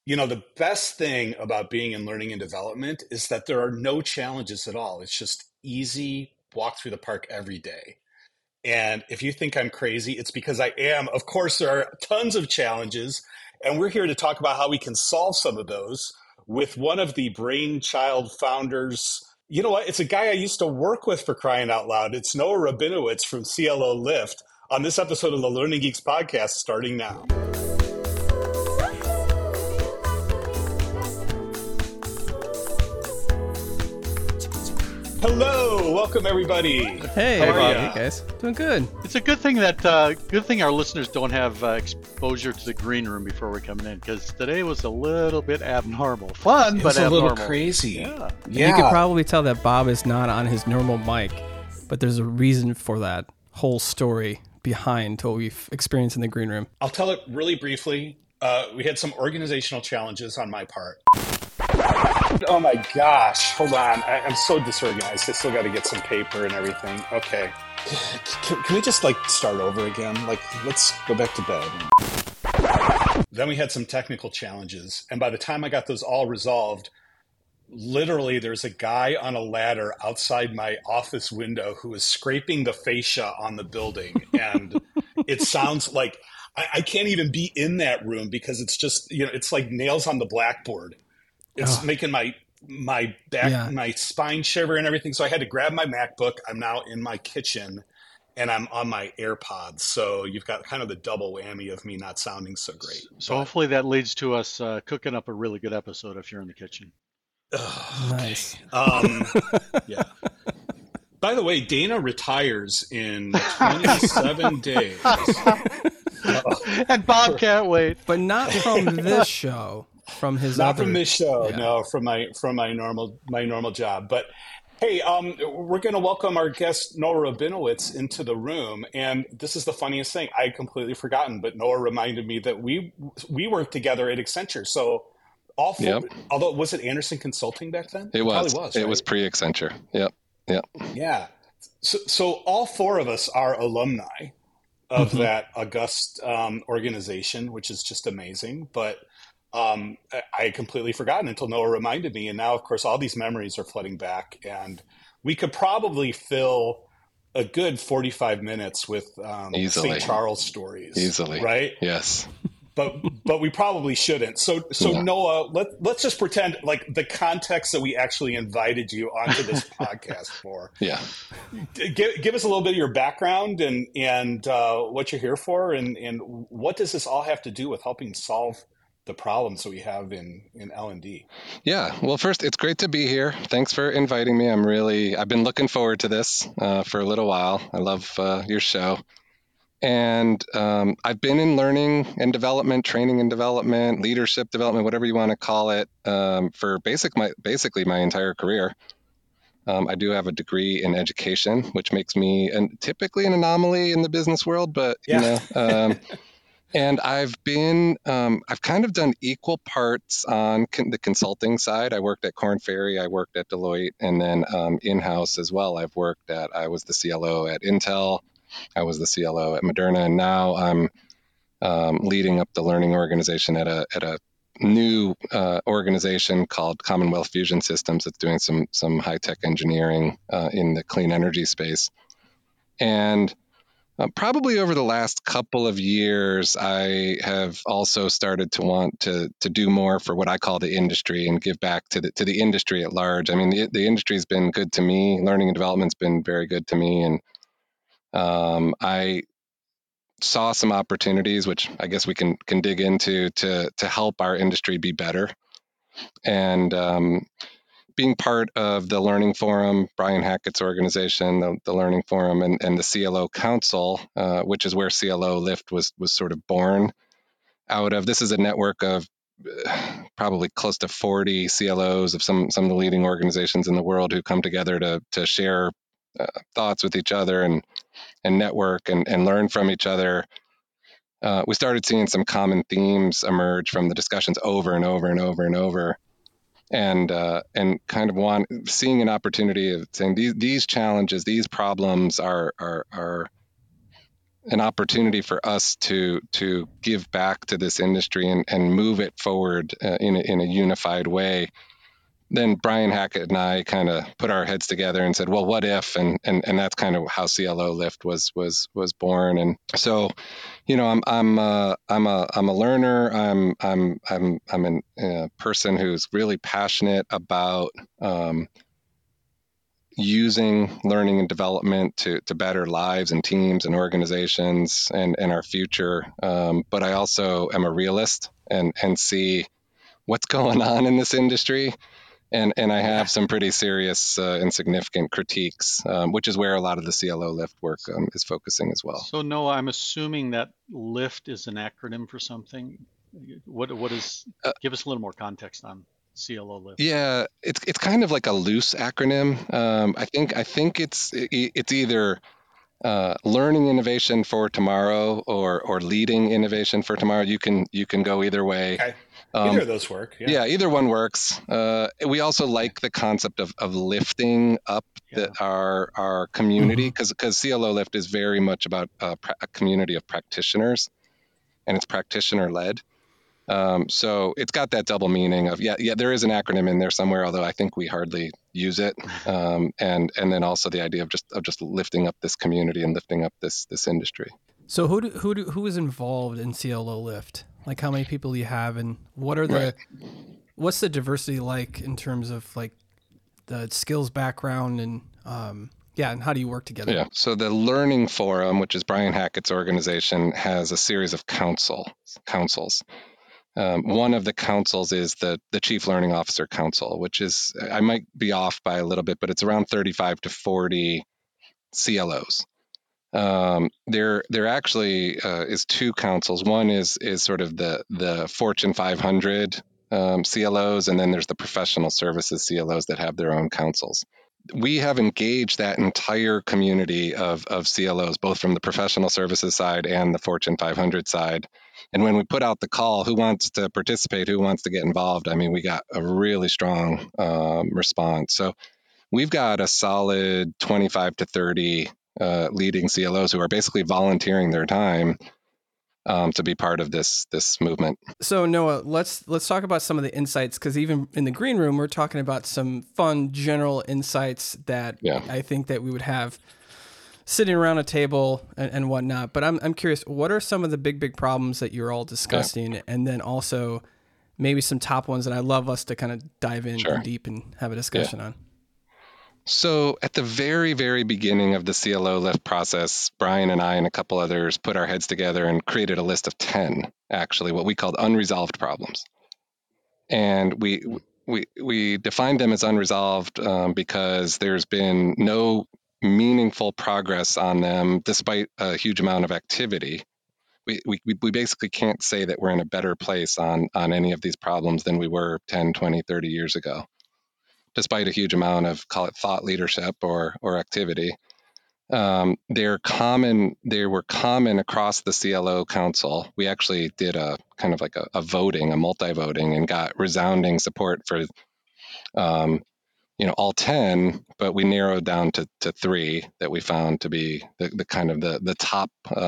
The best thing about being in learning and development is that there are no challenges at all. It's just easy walk through the park every day. And if you think I'm crazy, it's because I am. Of course, there are tons of challenges, and we're here to talk about how we can solve some of those with one of the brainchild founders. You know what? It's a guy I used to work with, for crying out loud. It's Noah Rabinowitz from CLO Lift on this episode of the Learning Geeks podcast, starting now. Hello, welcome everybody. Hey, How are Bob. ya? Hey guys, doing good. It's a good thing that our listeners don't have exposure to the green room before we come in, because today was a little bit abnormal. Fun, It but was a abnormal. little crazy. Yeah. You can probably tell that Bob is not on his normal mic, but there's a reason for that whole story behind what we've experienced in the green room. I'll tell it really briefly. We had some organizational challenges on my part. Oh my gosh, hold on. I'm so disorganized. I still got to get some paper and everything. Okay. Can we just start over again? Let's go back to bed. Then we had some technical challenges. And by the time I got those all resolved, literally there's a guy on a ladder outside my office window who is scraping the fascia on the building. And it sounds like I can't even be in that room because it's just, it's like nails on the blackboard. It's making my back, my spine shiver and everything. So I had to grab my MacBook. I'm now in my kitchen and I'm on my AirPods. So you've got kind of the double whammy of me not sounding so great. So hopefully that leads to us cooking up a really good episode if you're in the kitchen. Nice. Yeah. By the way, Dana retires in 27 days. And Bob can't wait. But not from this show. From his Not other... from this show, Yeah. no, from my normal job. But hey, we're going to welcome our guest Noah Rabinowitz into the room, and this is the funniest thing. I had completely forgotten, but Noah reminded me that we worked together at Accenture. So all four, Yep. although was it Anderson Consulting back then? It was. Probably was. It Right? was pre-Accenture. Yep. Yeah. So all four of us are alumni of that august organization, which is just amazing. But I had completely forgotten until Noah reminded me. And now, of course, all these memories are flooding back. And we could probably fill a good 45 minutes with Easily. St. Charles stories. Easily. Right? Yes. But we probably shouldn't. So No. Noah, let's just pretend like the context that we actually invited you onto this podcast for. Yeah. Give us a little bit of your background and what you're here for, and what does this all have to do with helping solve the problems that we have in L&D? Yeah. Well, first, it's great to be here. Thanks for inviting me. I've been looking forward to this for a little while. I love your show. And I've been in learning and development, training and development, leadership development, whatever you want to call it, for basically my entire career. I do have a degree in education, which makes me typically an anomaly in the business world, but and I've kind of done equal parts on the consulting side. I worked at Korn Ferry, I worked at Deloitte, and then in-house as well. I was the CLO at Intel, I was the CLO at Moderna, and now I'm leading up the learning organization at a new organization called Commonwealth Fusion Systems. It's doing some high-tech engineering in the clean energy space. And probably over the last couple of years, I have also started to want to do more for what I call the industry and give back to the industry at large. I mean, the industry's been good to me. Learning and development's been very good to me, and I saw some opportunities, which I guess we can dig into, to help our industry be better. And being part of the Learning Forum, Brian Hackett's organization, the Learning Forum, and the CLO Council, which is where CLO Lift was sort of born out of. This is a network of probably close to 40 CLOs of some of the leading organizations in the world who come together to share thoughts with each other and network and learn from each other. We started seeing some common themes emerge from the discussions over and over and over and over. And kind of seeing an opportunity of saying these challenges, these problems are an opportunity for us to give back to this industry and move it forward in a unified way, then Brian Hackett and I kind of put our heads together and said, well, what if? And that's kind of how CLO Lift was born. And so, I'm a learner. I'm a person who's really passionate about using learning and development to better lives and teams and organizations and our future. But I also am a realist and see what's going on in this industry. And I have some pretty serious and significant critiques, which is where a lot of the CLO Lift work is focusing as well. So Noah, I'm assuming that LIFT is an acronym for something. What is? Give us a little more context on CLO Lift. Yeah, it's kind of like a loose acronym. I think it's either learning innovation for tomorrow or leading innovation for tomorrow. You can go either way. Okay. Either of those work. Yeah, either one works. We also like the concept of lifting up our community because CLO Lift is very much about a community of practitioners, and it's practitioner led. So it's got that double meaning of there is an acronym in there somewhere, although I think we hardly use it. And then also the idea of just lifting up this community and lifting up this industry. So who is involved in CLO Lift? Like how many people do you have, and what's the diversity like in terms of like the skills background and and how do you work together? Yeah. So the Learning Forum, which is Brian Hackett's organization, has a series of councils. One of the councils is the Chief Learning Officer Council, which is, I might be off by a little bit, but it's around 35 to 40 CLOs. There actually is two councils. One is sort of the Fortune 500 CLOs, and then there's the professional services CLOs that have their own councils. We have engaged that entire community of CLOs, both from the professional services side and the Fortune 500 side. And when we put out the call, who wants to participate, who wants to get involved, I mean, we got a really strong response. So we've got a solid 25 to 30 leading CLOs who are basically volunteering their time to be part of this movement. So Noah, let's talk about some of the insights, because even in the green room, we're talking about some fun general insights that I think that we would have sitting around a table and whatnot. But I'm curious, what are some of the big problems that you're all discussing, and then also maybe some top ones that I'd love us to kind of dive in deep and have a discussion on. So at the very, very beginning of the CLO Lift process, Brian and I and a couple others put our heads together and created a list of 10, actually, what we called unresolved problems. And we defined them as unresolved because there's been no meaningful progress on them despite a huge amount of activity. We basically can't say that we're in a better place on any of these problems than we were 10, 20, 30 years ago, despite a huge amount of, call it, thought leadership or activity. They were common across the CLO Council. We actually did a kind of like a voting, a multi-voting, and got resounding support for all 10, but we narrowed down to 3 that we found to be the kind of the top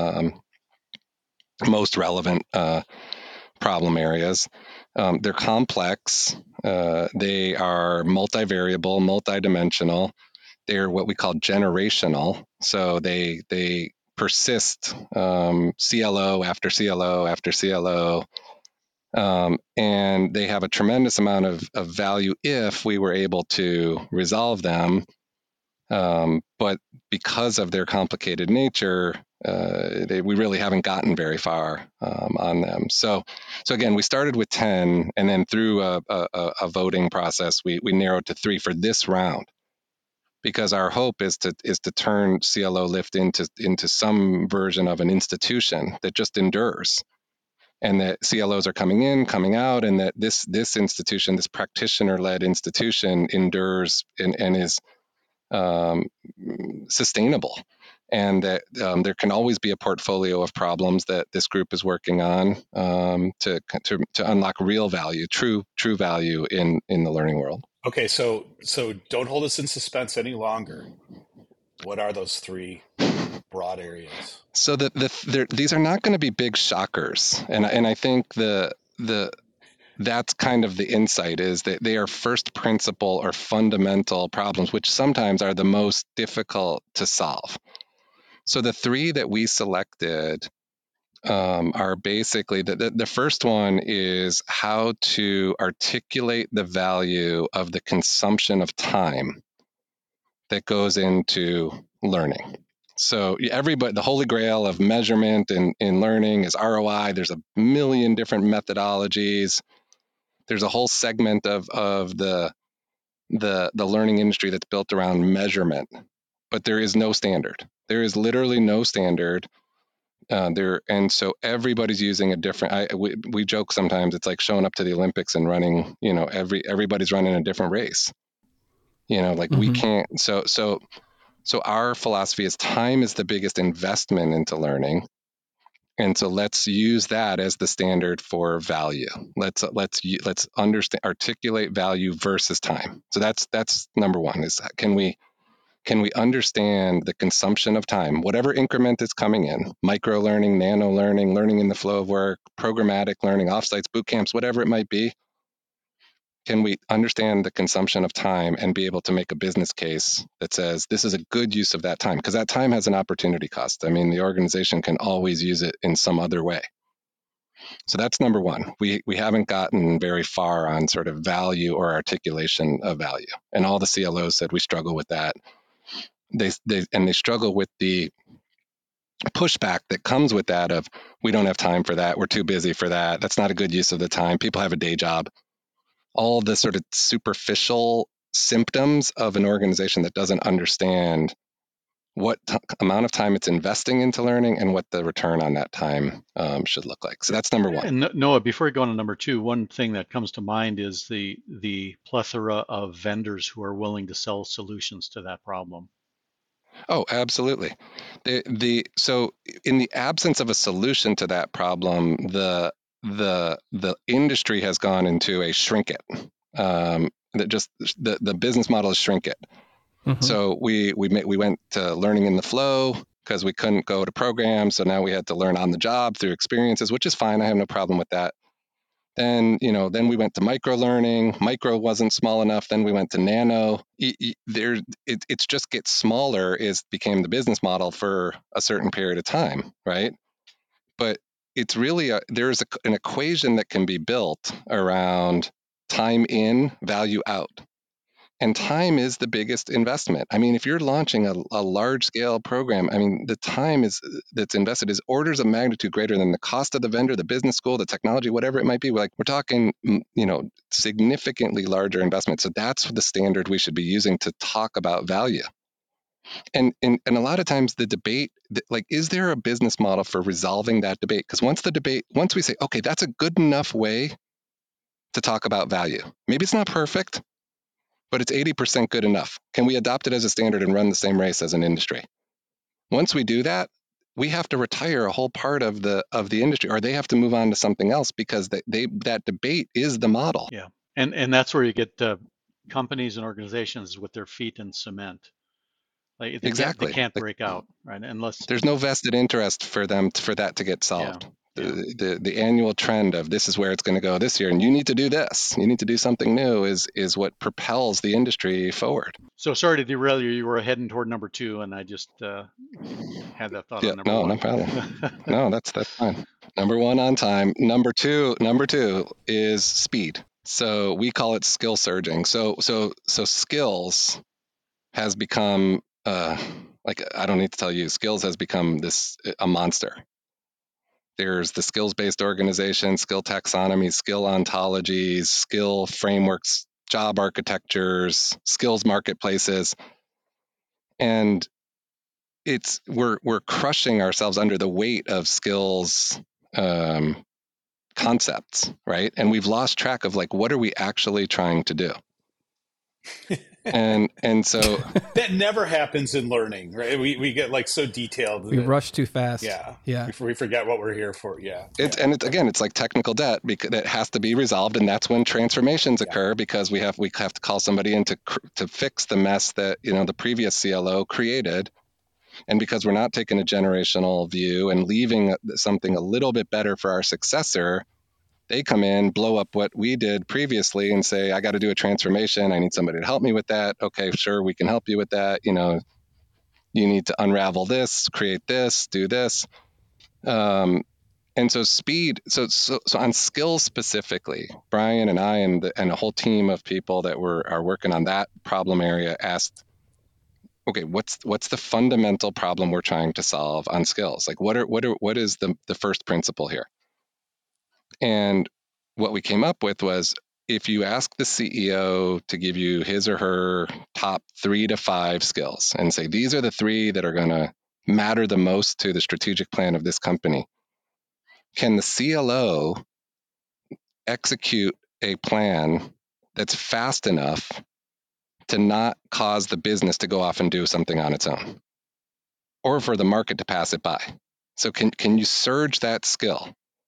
most relevant problem areas. They're complex. They are multivariable, multidimensional. They're what we call generational. So they persist CLO after CLO after CLO. And they have a tremendous amount of value if we were able to resolve them. But because of their complicated nature, we really haven't gotten very far on them. So again, we started with 10, and then through a voting process, we narrowed to 3 for this round, because our hope is to turn CLO Lift into some version of an institution that just endures, and that CLOs are coming in, coming out, and that this institution, this practitioner-led institution, endures and is sustainable, and that there can always be a portfolio of problems that this group is working on to unlock real value, true value in the learning world. Okay, so don't hold us in suspense any longer. What are those three broad areas? So these are not going to be big shockers, and I think that's kind of the insight, is that they are first principle or fundamental problems, which sometimes are the most difficult to solve. So the three that we selected are basically the first one is how to articulate the value of the consumption of time that goes into learning. So everybody, the holy grail of measurement in learning is ROI. There's a million different methodologies. There's a whole segment of the learning industry that's built around measurement, but there is no standard. There is literally no standard. And so everybody's using a different. We joke sometimes, it's like showing up to the Olympics and running. Everybody's running a different race. We can't. So our philosophy is time is the biggest investment into learning, and so let's use that as the standard for value. Let's understand, articulate value versus time. So that's number one. Is can we understand the consumption of time, whatever increment is coming in, micro learning, nano learning, learning in the flow of work, programmatic learning, offsites, boot camps, whatever it might be. Can we understand the consumption of time and be able to make a business case that says this is a good use of that time? Because that time has an opportunity cost. I mean, the organization can always use it in some other way. So that's number one. We haven't gotten very far on sort of value or articulation of value. And all the CLOs said we struggle with that. They struggle with the pushback that comes with that of, we don't have time for that. We're too busy for that. That's not a good use of the time. People have a day job. All the sort of superficial symptoms of an organization that doesn't understand what amount of time it's investing into learning and what the return on that time should look like. So that's number one. And Noah, before we go on to number two, one thing that comes to mind is the plethora of vendors who are willing to sell solutions to that problem. Oh, absolutely. So in the absence of a solution to that problem, the industry has gone into a shrink it. The business model is shrink it. Mm-hmm. So we went to learning in the flow because we couldn't go to programs. So now we had to learn on the job through experiences, which is fine. I have no problem with that. Then we went to micro learning. Micro wasn't small enough. Then we went to nano. It's just gets smaller became the business model for a certain period of time, right? But it's really there's an equation that can be built around time in, value out. And time is the biggest investment. I mean, if you're launching a large scale program, I mean, the time that's invested is orders of magnitude greater than the cost of the vendor, the business school, the technology, whatever it might be. We're talking, significantly larger investment. So that's the standard we should be using to talk about value. And a lot of times the debate, is there a business model for resolving that debate? Because once we say, okay, that's a good enough way to talk about value. Maybe it's not perfect, but it's 80% good enough. Can we adopt it as a standard and run the same race as an industry? Once we do that, we have to retire a whole part of the industry, or they have to move on to something else, because that debate is the model. Yeah, and that's where you get companies and organizations with their feet in cement. Exactly, they can't break out, right? Unless there's no vested interest for them for that to get solved. Yeah. The annual trend of this is where it's going to go this year, and you need to do this. You need to do something new is what propels the industry forward. So sorry to derail you. You were heading toward number two, and I just had that thought on number one. No problem. No, that's fine. Number one on time. Number two is speed. So we call it skill surging. So skills has become I don't need to tell you, skills has become a monster. There's the skills-based organization, skill taxonomies, skill ontologies, skill frameworks, job architectures, skills marketplaces, and we're crushing ourselves under the weight of skills concepts, right? And we've lost track of what are we actually trying to do? And so that never happens in learning, right? We get like so detailed. We rush too fast. Yeah. Yeah. We forget what we're here for. Yeah. Again, it's like technical debt because that has to be resolved, and that's when transformations occur because we have to call somebody in to fix the mess that the previous CLO created. And because we're not taking a generational view and leaving something a little bit better for our successor, they come in, blow up what we did previously and say, I got to do a transformation. I need somebody to help me with that. Okay, sure, we can help you with that. You need to unravel this, create this, do this. And so speed, so on skills specifically, Brian and I and a whole team of people that are working on that problem area asked, okay, what's the fundamental problem we're trying to solve on skills? Like what is the first principle here? And what we came up with was, if you ask the CEO to give you his or her top 3 to 5 skills and say, these are the 3 that are going to matter the most to the strategic plan of this company, can the CLO execute a plan that's fast enough to not cause the business to go off and do something on its own, or for the market to pass it by? So can you surge that skill?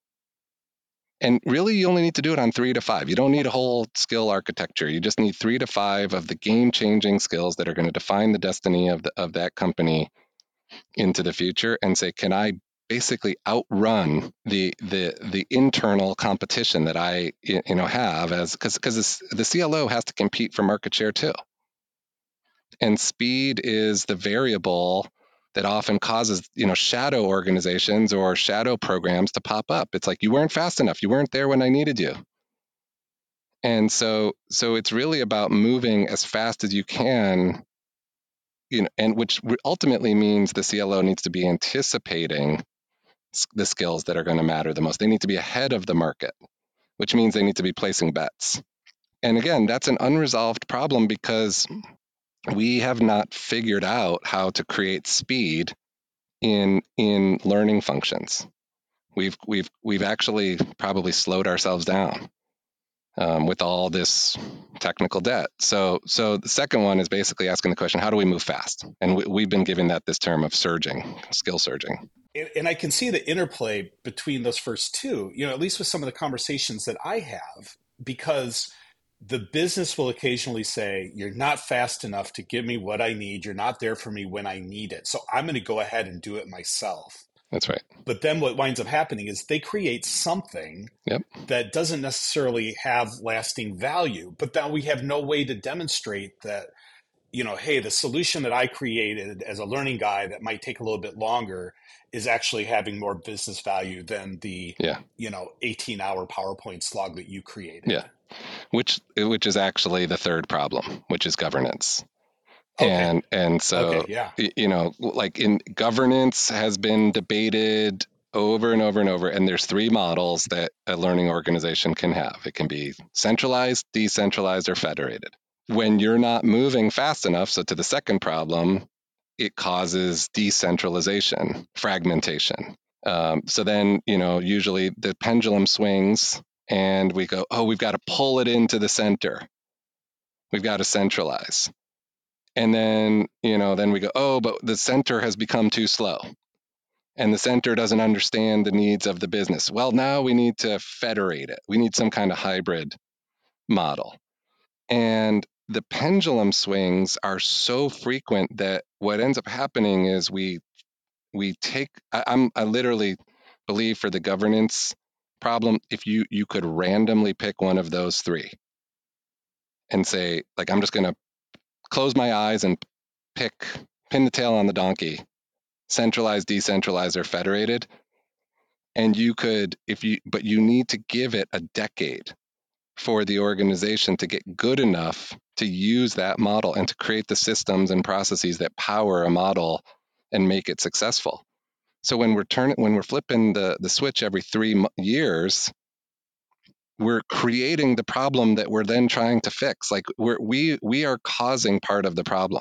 And really, you only need to do it on 3 to 5. You don't need a whole skill architecture. You just need 3 to 5 of the game-changing skills that are going to define the destiny of that company into the future, and say, can I basically outrun the internal competition that I have, because the CLO has to compete for market share too, and speed is the variable that often causes shadow organizations or shadow programs to pop up. It's like, you weren't fast enough, you weren't there when I needed you. And so it's really about moving as fast as you can, and which ultimately means the CLO needs to be anticipating the skills that are going to matter the most. They need to be ahead of the market, which means they need to be placing bets. And again, that's an unresolved problem because we have not figured out how to create speed in learning functions. We've actually probably slowed ourselves down with all this technical debt. So the second one is basically asking the question, how do we move fast? And we've been giving that this term of surging, skill surging. And I can see the interplay between those first two, at least with some of the conversations that I have, because the business will occasionally say, you're not fast enough to give me what I need. You're not there for me when I need it. So I'm going to go ahead and do it myself. That's right. But then what winds up happening is they create something that doesn't necessarily have lasting value, but then we have no way to demonstrate that, hey, the solution that I created as a learning guide that might take a little bit longer is actually having more business value than the 18-hour PowerPoint slog that you created. Yeah. Which is actually the third problem, which is governance. Okay. And so, like in governance has been debated over and over and over. And there's 3 models that a learning organization can have. It can be centralized, decentralized, or federated. When you're not moving fast enough, so to the second problem, it causes decentralization, fragmentation. So then, usually the pendulum swings and we go, oh, we've got to pull it into the center. We've got to centralize. And then, then we go, oh, but the center has become too slow. And the center doesn't understand the needs of the business. Well, now we need to federate it. We need some kind of hybrid model. And the pendulum swings are so frequent that what ends up happening is we take, I literally believe for the governance problem, if you could randomly pick one of those 3 and say, like, I'm just going to close my eyes and pin the tail on the donkey, centralized, decentralized, or federated. And you could, but you need to give it a decade for the organization to get good enough to use that model and to create the systems and processes that power a model and make it successful. So when we're flipping the switch every 3 years, we're creating the problem that we're then trying to fix. Like we are causing part of the problem.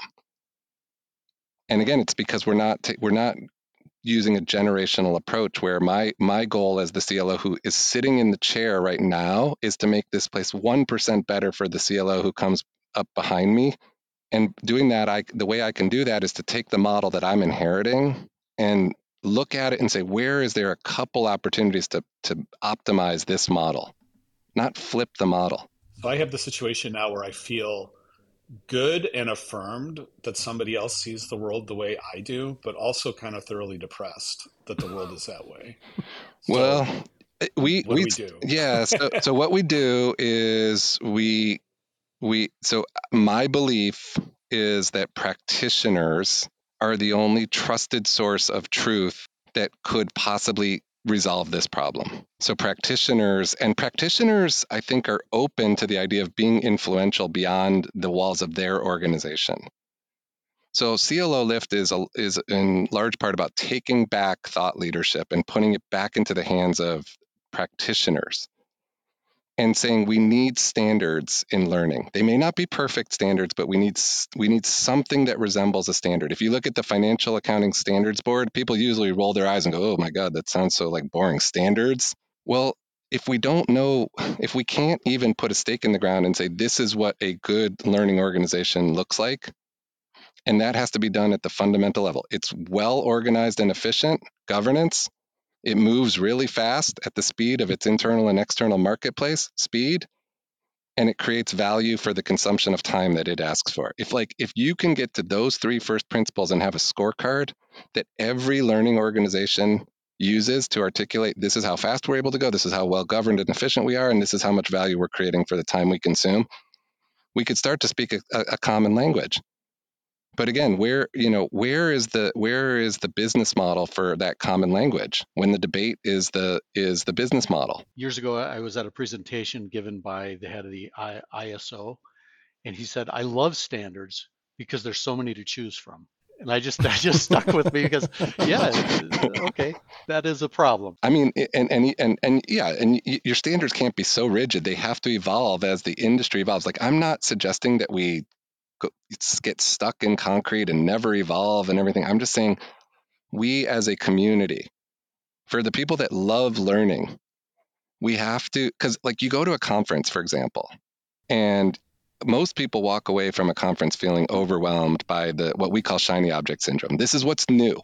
And again, it's because we're not using a generational approach where my goal as the CLO who is sitting in the chair right now is to make this place 1% better for the CLO who comes up behind me And doing that, the way I can do that is to take the model that I'm inheriting and look at it and say, where is there a couple opportunities to optimize this model, not flip the model. So I have the situation now where I feel good and affirmed that somebody else sees the world the way I do, but also kind of thoroughly depressed that the world is that way. So well, what do we do? Yeah. So what we do is so my belief is that practitioners are the only trusted source of truth that could possibly resolve this problem. So practitioners, I think, are open to the idea of being influential beyond the walls of their organization. So CLO Lift is in large part about taking back thought leadership and putting it back into the hands of practitioners and saying we need standards in learning. They may not be perfect standards, but we need something that resembles a standard. If you look at the Financial Accounting Standards Board, people usually roll their eyes and go, "Oh my God, that sounds so like boring standards." Well, if we don't know, if we can't even put a stake in the ground and say this is what a good learning organization looks like, and that has to be done at the fundamental level. It's well organized and efficient governance. It moves really fast at the speed of its internal and external marketplace speed, and it creates value for the consumption of time that it asks for. If you can get to those three first principles and have a scorecard that every learning organization uses to articulate, this is how fast we're able to go, this is how well governed and efficient we are, and this is how much value we're creating for the time we consume, we could start to speak a common language. But again, where is the business model for that common language when the debate is the business model? Years ago, I was at a presentation given by the head of the ISO, and he said, "I love standards because there's so many to choose from." And that just stuck with me because, yeah, okay, that is a problem. I mean, and your standards can't be so rigid. They have to evolve as the industry evolves. Like, I'm not suggesting that we get stuck in concrete and never evolve and everything. I'm just saying we as a community, for the people that love learning, we have to, because like you go to a conference, for example, and most people walk away from a conference feeling overwhelmed by what we call shiny object syndrome. This is what's new.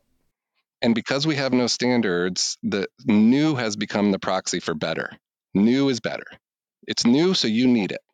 And because we have no standards, the new has become the proxy for better. New is better. It's new, so you need it.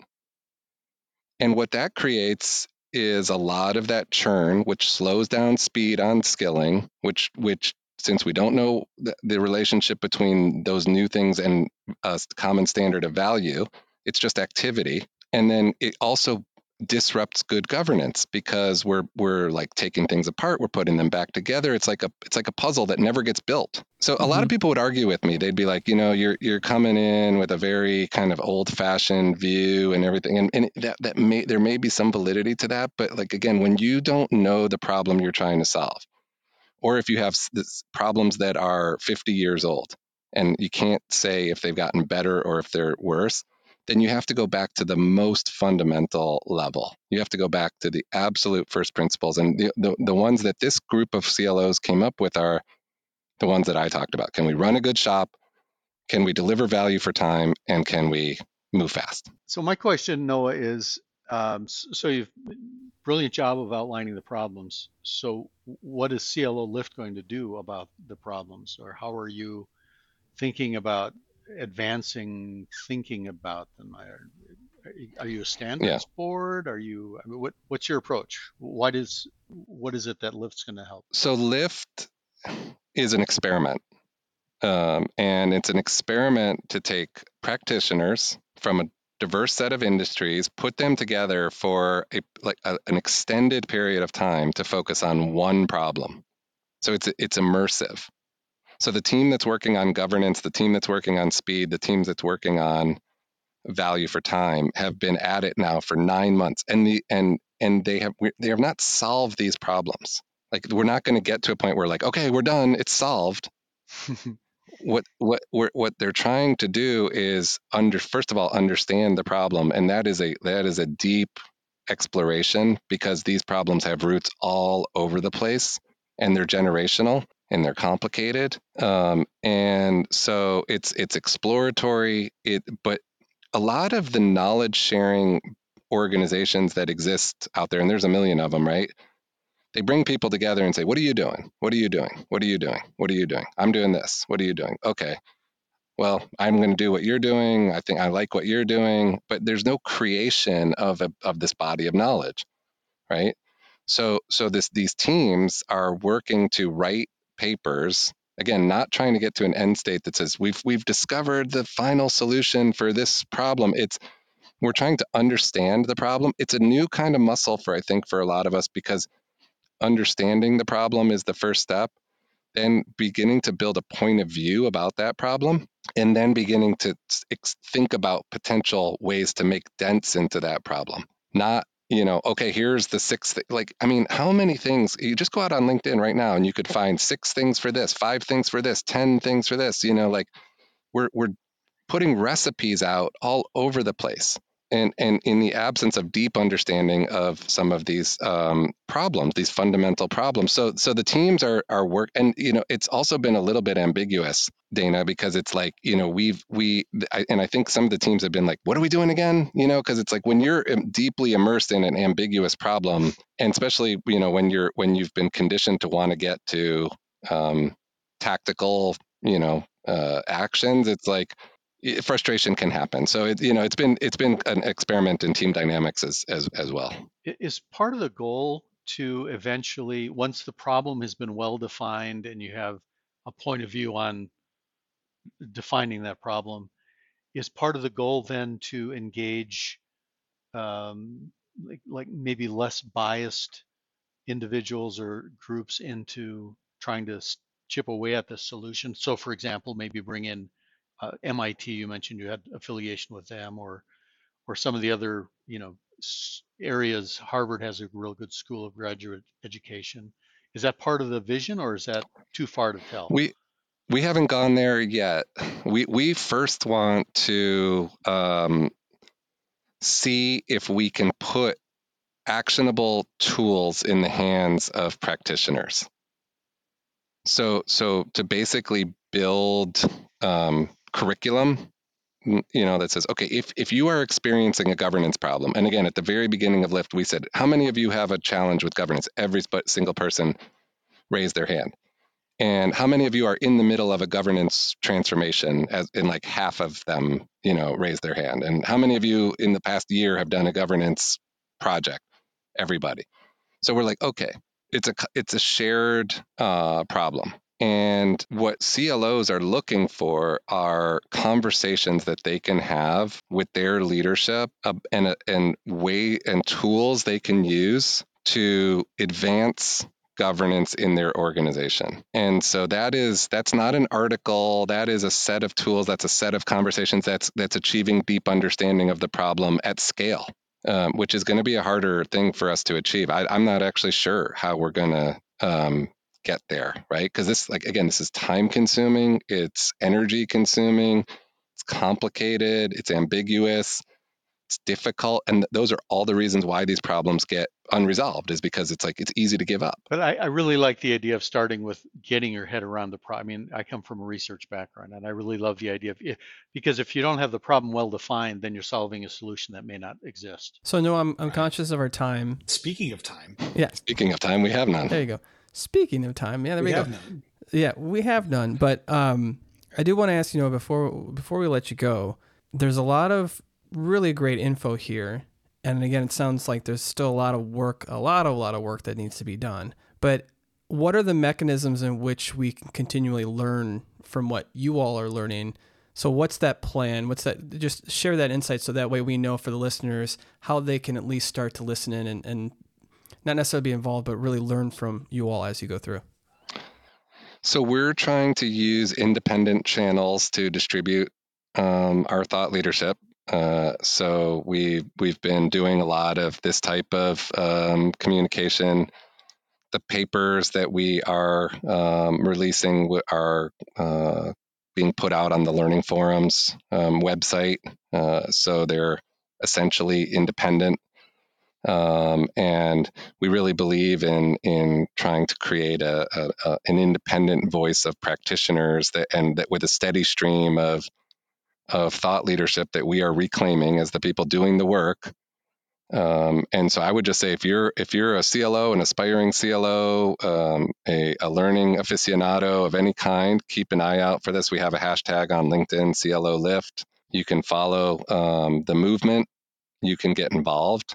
And what that creates is a lot of that churn, which slows down speed on skilling, which since we don't know the relationship between those new things and a common standard of value, it's just activity. And then it also disrupts good governance because we're like taking things apart, we're putting them back together. It's like a puzzle that never gets built. So a lot of people would argue with me. They'd be like, you're coming in with a very kind of old-fashioned view and everything, and there may be some validity to that. But like again, when you don't know the problem you're trying to solve, or if you have problems that are 50 years old and you can't say if they've gotten better or if they're worse, then you have to go back to the most fundamental level. You have to go back to the absolute first principles. And the ones that this group of CLOs came up with are the ones that I talked about. Can we run a good shop? Can we deliver value for time? And can we move fast? So my question, Noah, is, so you've brilliant job of outlining the problems. So what is CLO Lift going to do about the problems, or how are you thinking about advancing thinking about them? Are you a standards board? What's your approach? What is it that Lift's going to help? So Lift is an experiment. And it's an experiment to take practitioners from a diverse set of industries, put them together for an extended period of time to focus on one problem. So it's immersive. So the team that's working on governance, the team that's working on speed, the teams that's working on value for time have been at it now for 9 months, and they have not solved these problems. Like, we're not going to get to a point where like, okay, we're done, it's solved. What they're trying to do is first of all understand the problem, and that is a deep exploration because these problems have roots all over the place and they're generational and they're complicated, and so it's exploratory. But a lot of the knowledge sharing organizations that exist out there, and there's a million of them, right? They bring people together and say, what are you doing? What are you doing? What are you doing? What are you doing? I'm doing this. What are you doing? Okay. Well, I'm going to do what you're doing. I think I like what you're doing, but there's no creation of this body of knowledge, right? So these teams are working to write papers, again, not trying to get to an end state that says we've discovered the final solution for this problem. We're trying to understand the problem. It's a new kind of muscle for, I think, for a lot of us, because understanding the problem is the first step, then beginning to build a point of view about that problem, and then beginning to think about potential ways to make dents into that problem. Not, okay, here's the 6 like, I mean, how many things, you just go out on LinkedIn right now and you could find 6 things for this, 5 things for this, 10 things for this, like we're putting recipes out all over the place. And in the absence of deep understanding of some of these problems, these fundamental problems. So the teams are work, and it's also been a little bit ambiguous, Dana, because it's like, I think some of the teams have been like, what are we doing again? Because it's like when you're deeply immersed in an ambiguous problem, and especially when you've been conditioned to want to get to tactical actions, it's like frustration can happen. So it's been an experiment in team dynamics as well. Is part of the goal to eventually, once the problem has been well defined and you have a point of view on defining that problem, is part of the goal then to engage like maybe less biased individuals or groups into trying to chip away at the solution? So for example, maybe bring in MIT, you mentioned you had affiliation with them, or some of the other areas. Harvard has a real good school of graduate education. Is that part of the vision, or is that too far to tell? We haven't gone there yet. We first want to see if we can put actionable tools in the hands of practitioners. So to basically build curriculum, that says, okay, if you are experiencing a governance problem, and again, at the very beginning of Lift, we said, how many of you have a challenge with governance? Every single person raised their hand. And how many of you are in the middle of a governance transformation, as in like half of them, raised their hand? And how many of you in the past year have done a governance project? Everybody. So we're like, okay, it's a shared problem. And what CLOs are looking for are conversations that they can have with their leadership and tools they can use to advance governance in their organization. And so that's not an article, that is a set of tools, that's a set of conversations that's achieving deep understanding of the problem at scale, which is going to be a harder thing for us to achieve. I'm not actually sure how we're going to get there, right? Because this is time consuming, it's energy consuming, it's complicated, it's ambiguous, it's difficult, and those are all the reasons why these problems get unresolved, is because it's easy to give up. But I really like the idea of starting with getting your head around the problem. I mean, I come from a research background, and I really love the idea of because if you don't have the problem well defined, then you're solving a solution that may not exist. So no, I'm conscious of our time. Speaking of time. Yeah. Speaking of time, we have none. There you go. Speaking of time, yeah, there we go. None. Yeah, we have none. But I do want to ask, before we let you go, there's a lot of really great info here. And again, it sounds like there's still a lot of work that needs to be done. But what are the mechanisms in which we can continually learn from what you all are learning? So what's that plan? Just share that insight so that way we know for the listeners how they can at least start to listen in and not necessarily be involved, but really learn from you all as you go through. So we're trying to use independent channels to distribute our thought leadership. So we've been doing a lot of this type of communication. The papers that we are releasing are being put out on the Learning Forums website. So they're essentially independent. And we really believe in trying to create an independent voice of practitioners that with a steady stream of thought leadership that we are reclaiming as the people doing the work, And so I would just say, if you're a CLO, an aspiring CLO, a learning aficionado of any kind, keep an eye out for this. We have a hashtag on LinkedIn, CLO Lift. You can follow the movement. You can get involved.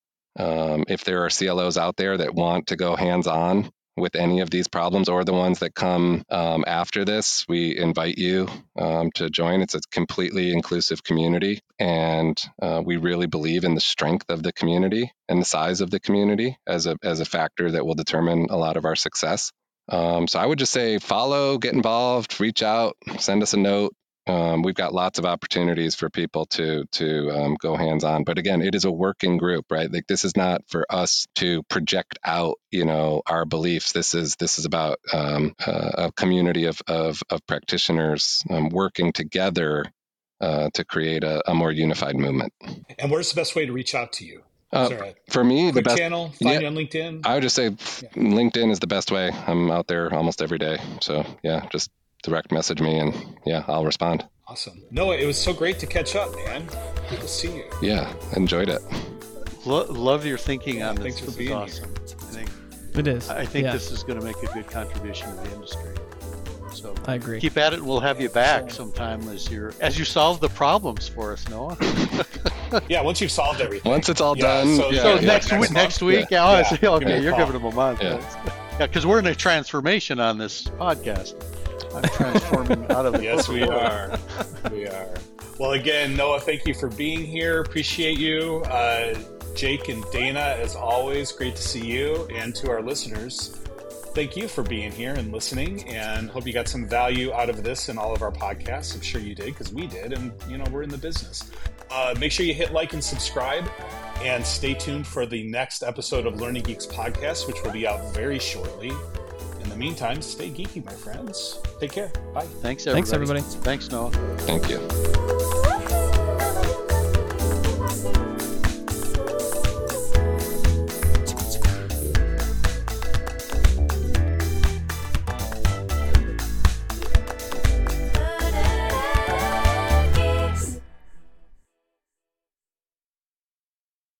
If there are CLOs out there that want to go hands-on with any of these problems, or the ones that come after this, we invite you to join. It's a completely inclusive community, and we really believe in the strength of the community and the size of the community as a factor that will determine a lot of our success. So I would just say follow, get involved, reach out, send us a note. We've got lots of opportunities for people to go hands-on. But again, it is a working group, right? Like, this is not for us to project out, our beliefs. This is about a community of practitioners working together to create a more unified movement. And where's the best way to reach out to you? For me, the best channel, find you on LinkedIn. I would just say LinkedIn is the best way. I'm out there almost every day. So yeah, just direct message me, and I'll respond. Awesome. Noah, it was so great to catch up, man. Good to see you. Yeah, enjoyed it. Love your thinking on this. Thanks for being awesome. Here. It is. I think this is going to make a good contribution to the industry. So I agree. Keep at it. We'll have you back sometime as you solve the problems for us, Noah. Yeah, once you've solved everything. Once it's all done. So next week. Yeah. Okay, you're giving them a month. Yeah, because we're in a transformation on this podcast. I'm transforming out of the Yes, we are. We are. Well, again, Noah, thank you for being here. Appreciate you. Jake and Dana, as always, great to see you. And to our listeners, thank you for being here and listening, and hope you got some value out of this and all of our podcasts. I'm sure you did, because we did, and we're in the business. Make sure you hit like and subscribe, and stay tuned for the next episode of Learning Geeks Podcast, which will be out very shortly. In the meantime, stay geeky, my friends. Take care. Bye. Thanks, everybody. Thanks, everybody. Thanks, Noah. Thank you.